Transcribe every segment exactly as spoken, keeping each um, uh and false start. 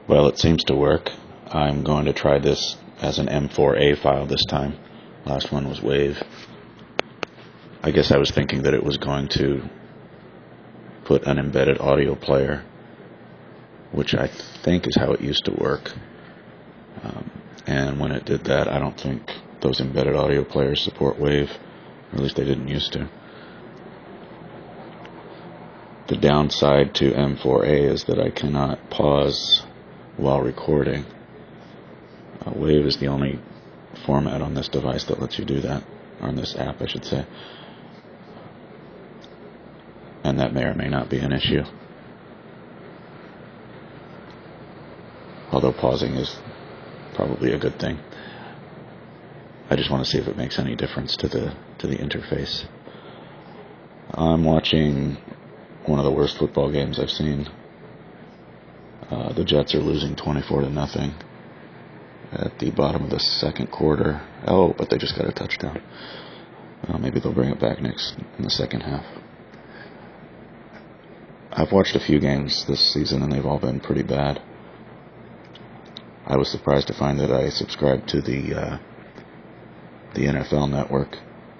Well, it seems to work. I'm going to try this as an M four A file this time. Last one was WAV. I guess I was thinking that it was going to put an embedded audio player, which I think is how it used to work. Um, and when it did that, I don't think those embedded audio players support WAV, or at least they didn't used to. The downside to M four A is that I cannot pause while recording. Uh, WAV is the only format on this device that lets you do that, or on this app, I should say. And that may or may not be an issue. Although pausing is probably a good thing. I just want to see if it makes any difference to the to the interface. I'm watching one of the worst football games I've seen. Uh, the Jets are losing twenty-four to nothing at the bottom of the second quarter. Oh, but they just got a touchdown. Uh, maybe they'll bring it back next in the second half. I've watched a few games this season, and they've all been pretty bad. I was surprised to find that I subscribed to the uh, the N F L network.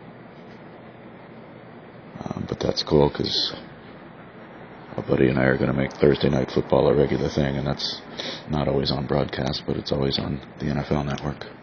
Um, but that's cool, because a buddy and I are going to make Thursday Night Football a regular thing, and that's not always on broadcast, but it's always on the N F L network.